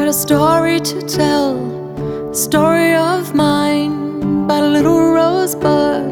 a story to tell, a story of mine about a little rosebud.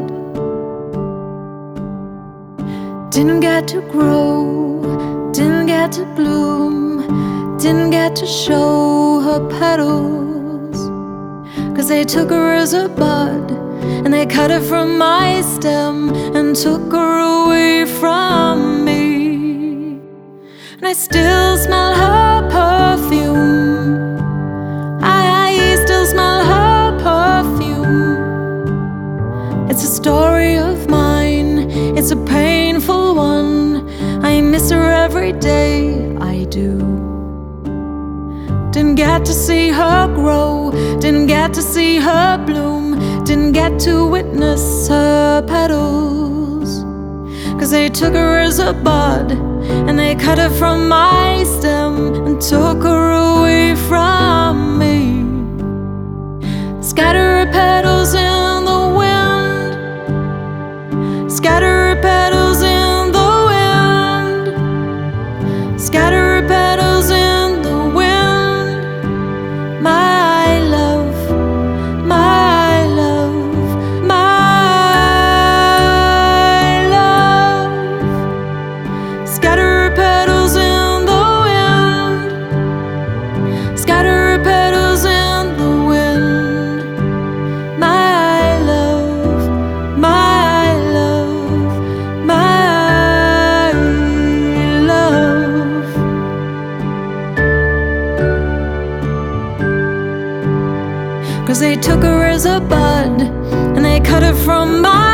Didn't get to grow, didn't get to bloom, didn't get to show her petals, 'cause they took her as a bud, and they cut it from my stem and took her away from me. And I still smell her perfume, I still smell her perfume. It's a story of mine, it's a painful one. I miss her every day, I do. Didn't get to see her grow, didn't get to see her bloom, didn't get to witness her petals, 'cause they took her as a bud, and they cut her from my stem and took her away from me. Scatter her petals in the wind, scatter her petals in the wind, scatter her petals in the wind. My love, my love, my love. Scatter her petals in the wind, scatter her petals in the wind. My love, my love, my love. 'Cause they took her as a bud, and they cut her from my